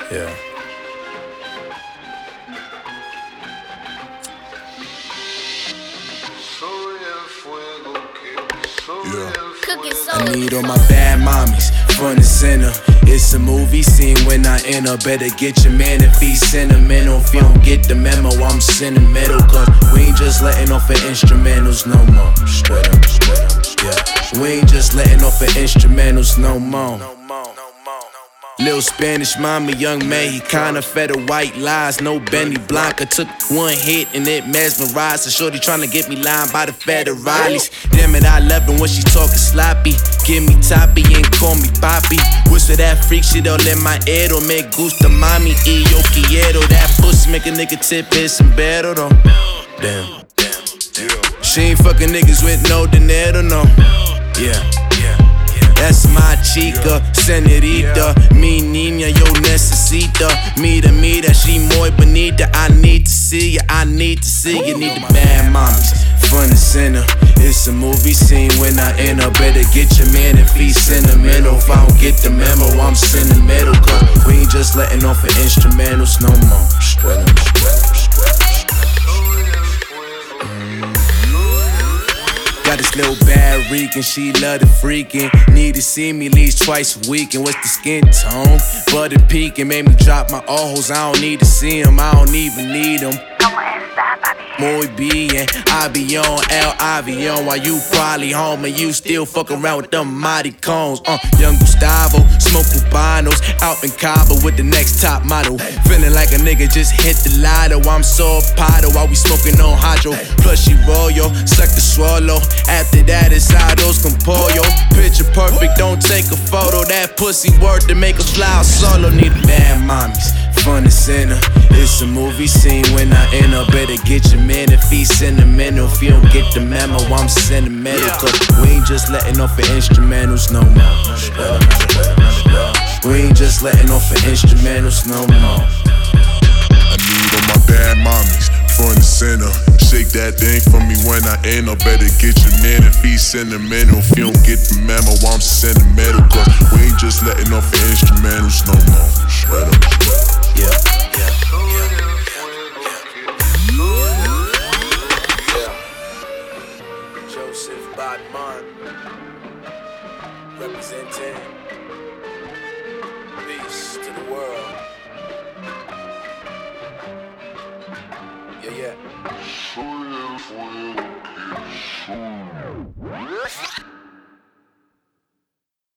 Yeah. I need all my bad mommies, front and center. It's a movie scene when I enter. Better get your man if he's sentimental. If you don't get the memo, I'm sentimental. Cause we ain't just letting off of instrumentals no more. Straight up, yeah. We ain't just letting off of instrumentals no more. Little Spanish mama, young man, he kinda fed her white lies. No Benny Blanca, took one hit and it mesmerized. So shorty tryna get me lined by the federales. Damn it, I love it when she talking sloppy. Give me toppy and call me poppy. Whisper that freak shit all in my ear. Me gusta mami y yo quiero. That pussy make a nigga tip his sombrero though. Damn. She ain't fucking niggas with no dinero, no. Yeah. That's my chica, senorita. Mi niña, yo necesita. Mira, she muy bonita. I need to see ya, I need to see ya. Need the bad mommies, front and center. It's a movie scene when I enter. Better get your man if he's sentimental. If I don't get the memo, I'm sentimental. Cause we ain't just letting off of instrumentals no more. Straight up. Got this little bad Rican, she love the freaking. Need to see me at least twice a week. And what's the skin tone? Butter peeking, made me drop my ojos. I don't need to see them, I don't even need them. Muy bien, I be on El Avion while you probably home and you still fuck around with them mighty cones. Young Gustavo, smoke Cubanos, out in Cabo with the next top model. Feeling like a nigga just hit the lotto. I'm so pato while we smoking on hydro. Plus she royal, suck the swallow. After that it's ados con pollo. Picture perfect, don't take a photo. That pussy worth to make a fly out solo. Need bad mommies, front and center. It's a movie scene when I enter. Better get your man if he's sentimental. If you don't get the memo, I'm sentimental. Cause we ain't just letting off of instrumentals no more. We ain't just letting off of instrumentals no more. I need all my bad mommies, front and center. Shake that thing for me when I enter. Better get your man if he's sentimental. If you don't get the memo, I'm sentimental. Cause we ain't just letting off of instrumentals no more. Straight up. Yeah. Joseph Bodman, representing peace to the world. Yeah.